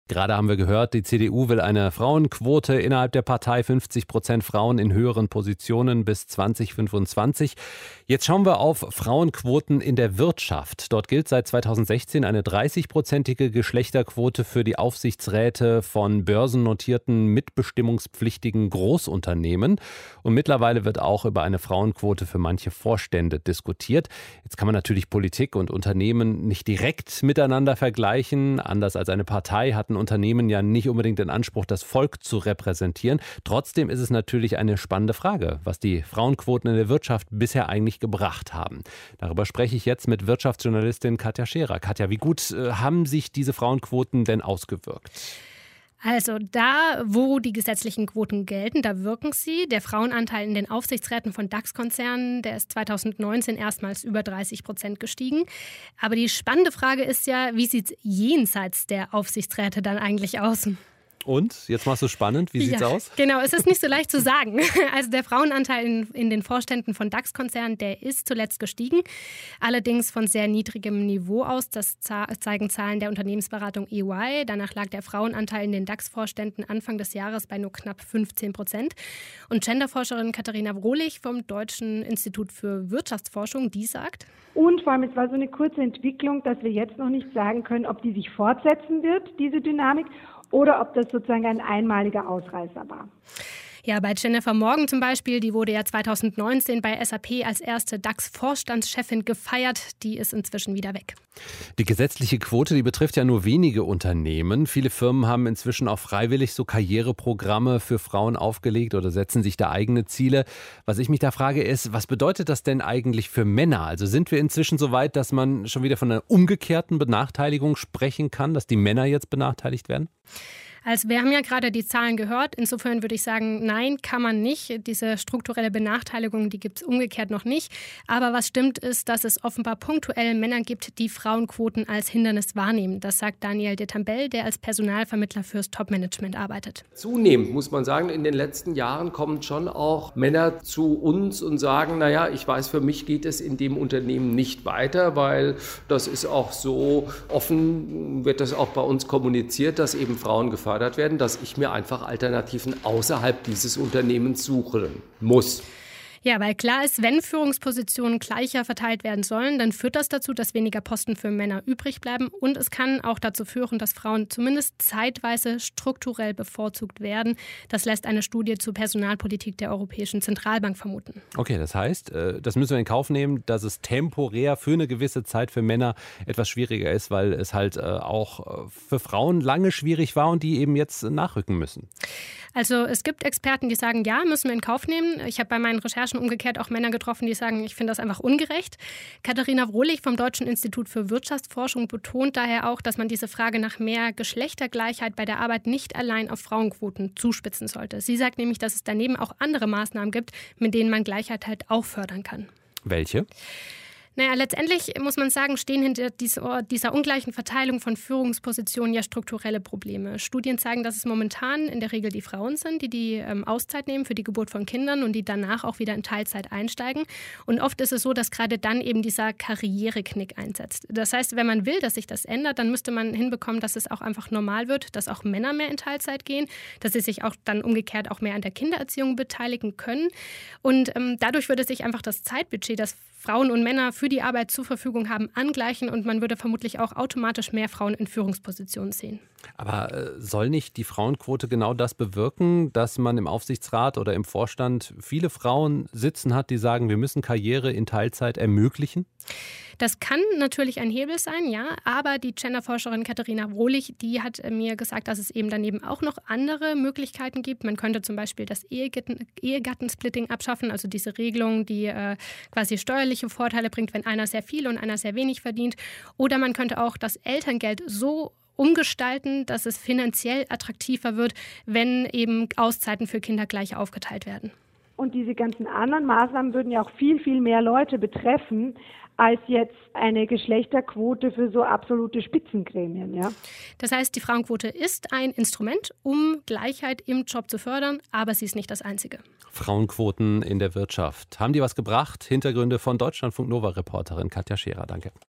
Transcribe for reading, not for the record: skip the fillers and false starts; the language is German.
Gerade haben wir gehört, die CDU will eine Frauenquote innerhalb der Partei, 50% Frauen in höheren Positionen bis 2025. Jetzt schauen wir auf Frauenquoten in der Wirtschaft. Dort gilt seit 2016 eine 30-prozentige Geschlechterquote für die Aufsichtsräte von börsennotierten, mitbestimmungspflichtigen Großunternehmen. Und mittlerweile wird auch über eine Frauenquote für manche Vorstände diskutiert. Jetzt kann man natürlich Politik und Unternehmen nicht direkt miteinander vergleichen. Anders als eine Partei hatten Unternehmen ja nicht unbedingt den Anspruch, das Volk zu repräsentieren. Trotzdem ist es natürlich eine spannende Frage, was die Frauenquoten in der Wirtschaft bisher eigentlich gebracht haben. Darüber spreche ich jetzt mit Wirtschaftsjournalistin Katja Scherer. Katja, wie gut haben sich diese Frauenquoten denn ausgewirkt? Also da, wo die gesetzlichen Quoten gelten, da wirken sie. Der Frauenanteil in den Aufsichtsräten von DAX-Konzernen, der ist 2019 erstmals über 30% gestiegen. Aber die spannende Frage ist ja, wie sieht es jenseits der Aufsichtsräte dann eigentlich aus? Und? Jetzt machst du spannend. Wie sieht's aus? Genau, es ist nicht so leicht zu sagen. Also der Frauenanteil in den Vorständen von DAX-Konzernen, der ist zuletzt gestiegen. Allerdings von sehr niedrigem Niveau aus. Das zeigen Zahlen der Unternehmensberatung EY. Danach lag der Frauenanteil in den DAX-Vorständen Anfang des Jahres bei nur knapp 15%. Und Genderforscherin Katharina Wrohlich vom Deutschen Institut für Wirtschaftsforschung, die sagt: Und vor allem, es war so eine kurze Entwicklung, dass wir jetzt noch nicht sagen können, ob die sich fortsetzen wird, diese Dynamik, oder ob das sozusagen ein einmaliger Ausreißer war. Ja, bei Jennifer Morgan zum Beispiel, die wurde ja 2019 bei SAP als erste DAX-Vorstandschefin gefeiert. Die ist inzwischen wieder weg. Die gesetzliche Quote, die betrifft ja nur wenige Unternehmen. Viele Firmen haben inzwischen auch freiwillig so Karriereprogramme für Frauen aufgelegt oder setzen sich da eigene Ziele. Was ich mich da frage ist, was bedeutet das denn eigentlich für Männer? Also sind wir inzwischen so weit, dass man schon wieder von einer umgekehrten Benachteiligung sprechen kann, dass die Männer jetzt benachteiligt werden? Also wir haben ja gerade die Zahlen gehört. Insofern würde ich sagen, nein, kann man nicht. Diese strukturelle Benachteiligung, die gibt es umgekehrt noch nicht. Aber was stimmt ist, dass es offenbar punktuell Männer gibt, die Frauenquoten als Hindernis wahrnehmen. Das sagt Daniel de Tambel, der als Personalvermittler fürs Topmanagement arbeitet. Zunehmend muss man sagen, in den letzten Jahren kommen schon auch Männer zu uns und sagen, naja, ich weiß, für mich geht es in dem Unternehmen nicht weiter, weil das ist auch so offen, wird das auch bei uns kommuniziert, dass eben Frauen gefördert werden, dass ich mir einfach Alternativen außerhalb dieses Unternehmens suchen muss. Ja, weil klar ist, wenn Führungspositionen gleicher verteilt werden sollen, dann führt das dazu, dass weniger Posten für Männer übrig bleiben. Und es kann auch dazu führen, dass Frauen zumindest zeitweise strukturell bevorzugt werden. Das lässt eine Studie zur Personalpolitik der Europäischen Zentralbank vermuten. Okay, das heißt, das müssen wir in Kauf nehmen, dass es temporär für eine gewisse Zeit für Männer etwas schwieriger ist, weil es halt auch für Frauen lange schwierig war und die eben jetzt nachrücken müssen. Also es gibt Experten, die sagen, ja, müssen wir in Kauf nehmen. Ich habe bei meinen Recherchen umgekehrt auch Männer getroffen, die sagen, ich finde das einfach ungerecht. Katharina Wrohlich vom Deutschen Institut für Wirtschaftsforschung betont daher auch, dass man diese Frage nach mehr Geschlechtergleichheit bei der Arbeit nicht allein auf Frauenquoten zuspitzen sollte. Sie sagt nämlich, dass es daneben auch andere Maßnahmen gibt, mit denen man Gleichheit halt auch fördern kann. Welche? Naja, letztendlich muss man sagen, stehen hinter dieser ungleichen Verteilung von Führungspositionen ja strukturelle Probleme. Studien zeigen, dass es momentan in der Regel die Frauen sind, die Auszeit nehmen für die Geburt von Kindern und die danach auch wieder in Teilzeit einsteigen. Und oft ist es so, dass gerade dann eben dieser Karriereknick einsetzt. Das heißt, wenn man will, dass sich das ändert, dann müsste man hinbekommen, dass es auch einfach normal wird, dass auch Männer mehr in Teilzeit gehen, dass sie sich auch dann umgekehrt auch mehr an der Kindererziehung beteiligen können. Und dadurch würde sich einfach das Zeitbudget, das Frauen und Männer für die Arbeit zur Verfügung haben, angleichen und man würde vermutlich auch automatisch mehr Frauen in Führungspositionen sehen. Aber soll nicht die Frauenquote genau das bewirken, dass man im Aufsichtsrat oder im Vorstand viele Frauen sitzen hat, die sagen, wir müssen Karriere in Teilzeit ermöglichen? Das kann natürlich ein Hebel sein, ja, aber die Genderforscherin Katharina Wrohlich, die hat mir gesagt, dass es eben daneben auch noch andere Möglichkeiten gibt. Man könnte zum Beispiel das Ehegattensplitting abschaffen, also diese Regelung, die quasi steuerliche Vorteile bringt, wenn einer sehr viel und einer sehr wenig verdient. Oder man könnte auch das Elterngeld so umgestalten, dass es finanziell attraktiver wird, wenn eben Auszeiten für Kinder gleich aufgeteilt werden. Und diese ganzen anderen Maßnahmen würden ja auch viel, viel mehr Leute betreffen, als jetzt eine Geschlechterquote für so absolute Spitzengremien. Ja? Das heißt, die Frauenquote ist ein Instrument, um Gleichheit im Job zu fördern, aber sie ist nicht das einzige. Frauenquoten in der Wirtschaft. Haben die was gebracht? Hintergründe von Deutschlandfunk Nova-Reporterin Katja Scherer. Danke.